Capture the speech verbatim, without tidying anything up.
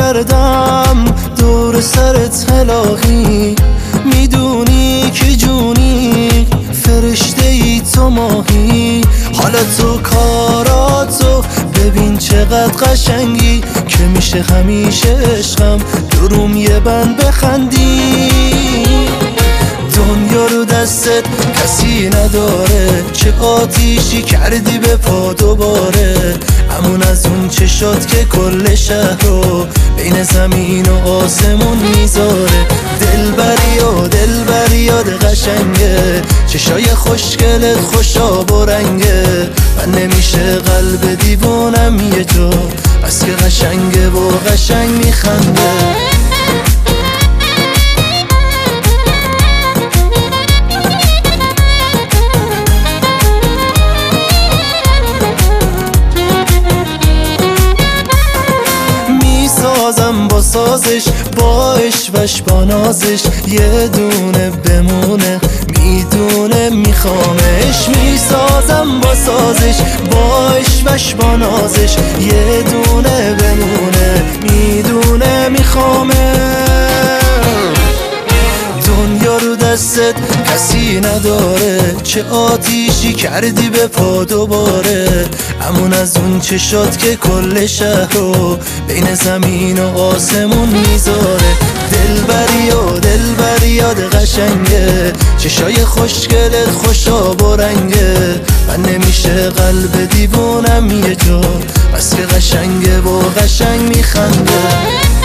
کردم دور سرت الهی، میدونی که جونی فرشته ای تو ماهی. حالا تو کاراتو ببین چقدر قشنگی، که میشه همیشه عشقم دروم یه بند بخندی. دنیا رو دستت کسی نداره، چه آتیشی کردی به پا دوباره. همون از اون چشات که کل شهر رو بین زمین و آسمون میذاره. دلبری و دلبری یاد قشنگه، چشای خوشگلت خوشاب و رنگه. من نمیشه قلب دیوونم یه جا، بس که قشنگه و قشنگ میخنده. میسازم با سازش، با عشقش با نازش، یه دونه بمونه میدونه میخوامش. میسازم با سازش، با عشقش با نازش، یه دونه بمونه میدونه میخوامش. دنیا رو دستت کسی نداره، چه آتیشی کردی به پا دوباره. همون از اون چشات که کل شهر رو بین زمین و آسمون میذاره. دلبری و دلبری یاد قشنگه، چشای خوشگلت خوشاب و رنگه. من نمیشه قلب دیوونم یه جا، بس که قشنگه و قشنگ میخنده.